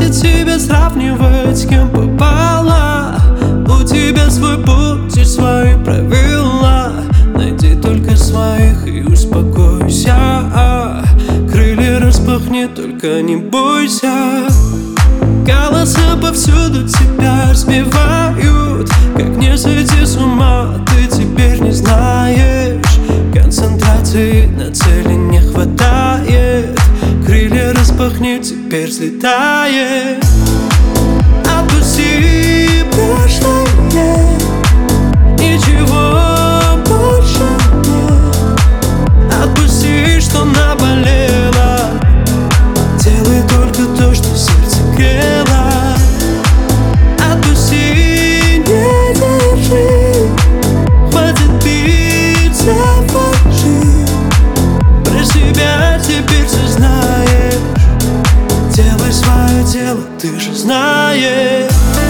хватит себя сравнивать с кем попало. У тебя свой путь и свои правила. Найди только своих и успокойся. Крылья распахни, только не бойся. Голоса повсюду тебя сбивают. Как не сойти с ума, ты теперь не знаешь. Концентрации на цели не хватает. Крылья распахни, теперь взлетаешь. Отпусти прошлое, ничего больше нет. Отпусти, что наболело. Делай только то, что сердце грело. Отпусти, не держи. Хватит биться в лжи. Про себя теперь все знаешь. Делай свое дело, ты же знаешь.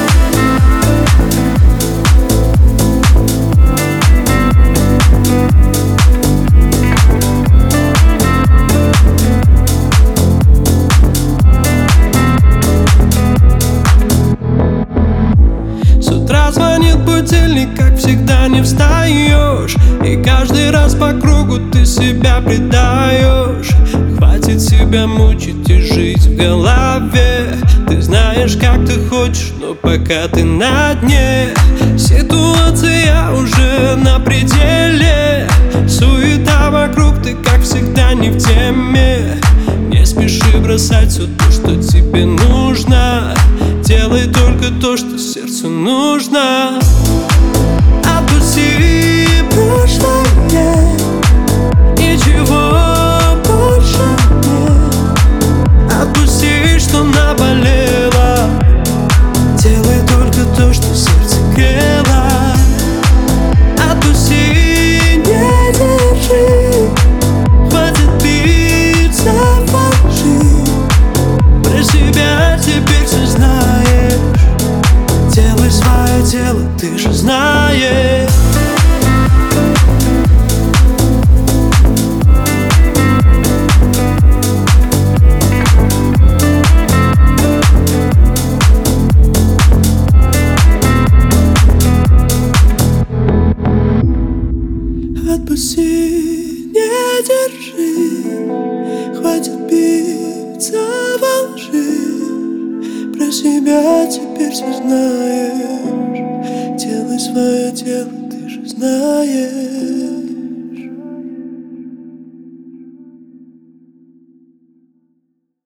С утра звонит будильник, как всегда не встаешь. И каждый раз по кругу ты себя предаешь. Хватит себя мучить и жить в голове. Ты знаешь, как ты хочешь, но пока ты на дне. Ситуация уже на пределе. Суета вокруг, ты как всегда не в теме. Не спеши бросать все то, что тебе нужно. Делай только то, что сердцу нужно. Отпусти прошлое, ничего больше нет. Отпусти, что наболело. Делай только то, что сердце грело. Отпусти, не держи. Хватит биться в лжи. Про себя теперь все знаешь. Делай свое дело, ты же знаешь. Отпусти, не держи. Хватит биться во лжи. Про себя теперь все знаешь. Делай свое дело, ты же знаешь.